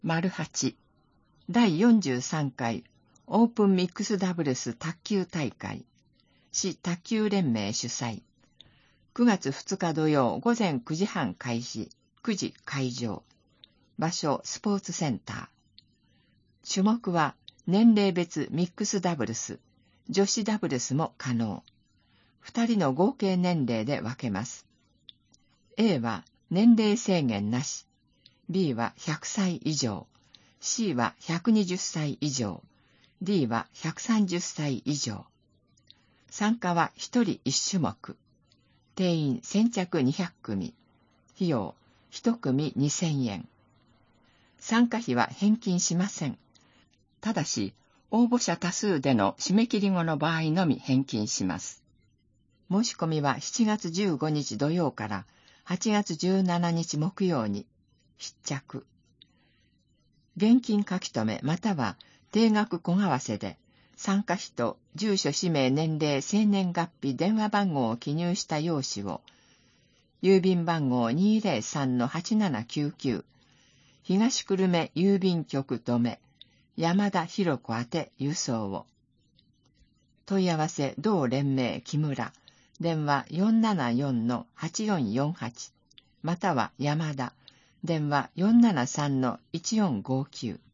08第43回オープンミックスダブルス卓球大会市卓球連盟主催9月2日土曜午前9時半開始9時会場場所スポーツセンター種目は年齢別ミックスダブルス女子ダブルスも可能2人の合計年齢で分けます A は年齢制限なし B は100歳以上 C は120歳以上 D は130歳以上参加は1人1種目定員先着200組費用1組2000円参加費は返金しませんただし応募者多数での締め切り後の場合のみ返金します申し込みは7月15日土曜から8月17日木曜に必着現金書き留めまたは定額小為替で参加費と住所氏名年齢生年月日電話番号を記入した用紙を郵便番号 203-8799 東久留米郵便局留山田博子宛て郵送を問い合わせ同連盟木村電話 474-8448 または山田電話 473-1459